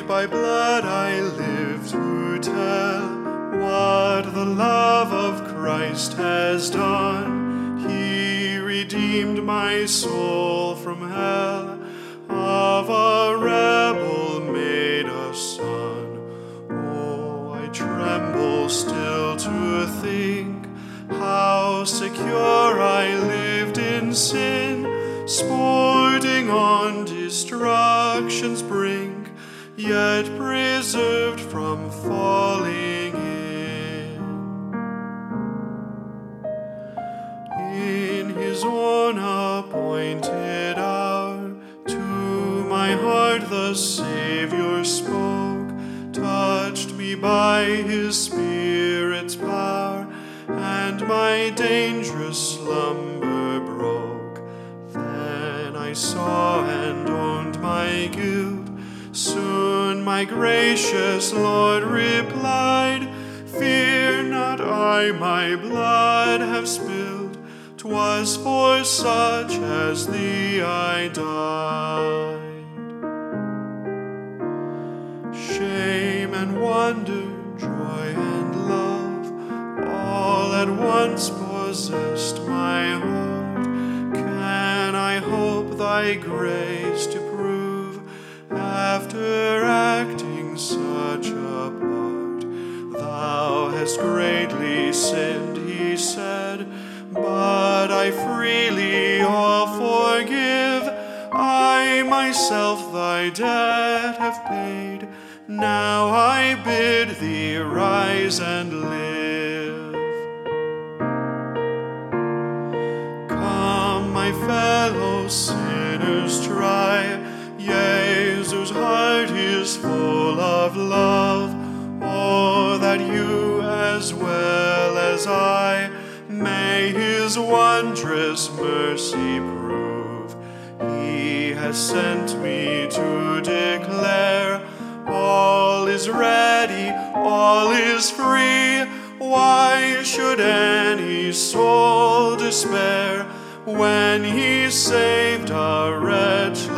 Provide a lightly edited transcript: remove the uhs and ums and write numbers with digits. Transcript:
by blood I live to tell what the love of Christ has done. He redeemed my soul from hell, of a rebel made a son. Oh, I tremble still to think how secure I lived in sin, sporting on destruction's brink, yet preserved from falling in. In his own appointed hour, to my heart the Savior spoke, touched me by his Spirit's power, and my dangerous slumber broke. Then I saw and owned my guilt. Soon my gracious Lord replied, "Fear not, I my blood have spilled. 'Twas for such as thee I died." Shame and wonder, joy and love, all at once possessed my heart. Can I hope thy grace to prove, after acting such a part? Thou hast greatly sinned, he said, but I freely all forgive. I myself thy debt have paid. Now I bid thee rise and live. Come, my fellow sinners, try Jesus' heart is full of love. Oh, that you as well as I may his wondrous mercy prove. He has sent me to declare all is ready, all is free. Why should any soul despair when he saved a wretch